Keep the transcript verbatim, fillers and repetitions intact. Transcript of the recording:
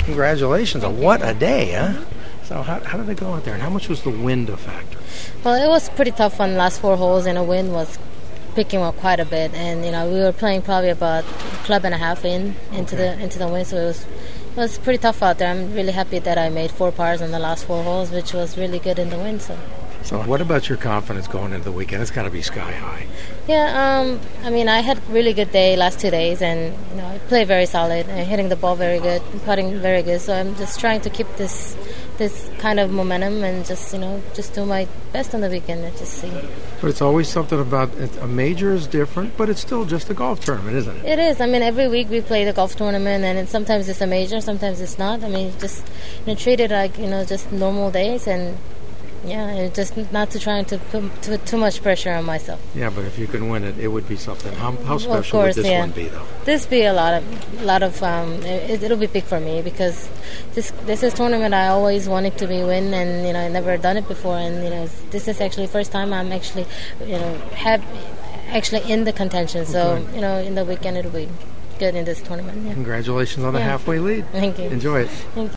Congratulations. Thank What you. a day, huh? Mm-hmm. So how, how did it go out there, and how much was the wind a factor? Well, it was pretty tough on the last four holes, and the wind was picking up quite a bit. And you know, we were playing probably about a club and a half in into Okay. the into the wind, so it was it was pretty tough out there. I'm really happy that I made four pars on the last four holes, which was really good in the wind. So. So what about your confidence going into the weekend? It's got to be sky high. Yeah, um, I mean, I had a really good day last two days, and you know, I played very solid, and hitting the ball very good, putting very good. So I'm just trying to keep this this kind of momentum, and just you know, just do my best on the weekend and just see. But it's always something about it. A major is different, but it's still just a golf tournament, isn't it? It is. I mean, every week we play the golf tournament, and it, sometimes it's a major, sometimes it's not. I mean, just you know, treat it like you know, just normal days, and yeah, and just not to try to put too, too much pressure on myself. Yeah, but if you can win it, it would be something. How, how special Well, of course, would this yeah. one be, though? This be a lot of, lot of. Um, it, it'll be big for me because this this is tournament I always wanted to be win, and you know I never done it before, and you know this is actually the first time I'm actually, you know, have actually in the contention. So Okay. you know in the weekend it'll be good in this tournament. Yeah. Congratulations on the Yeah. halfway lead. Thank you. Enjoy it. Thank you.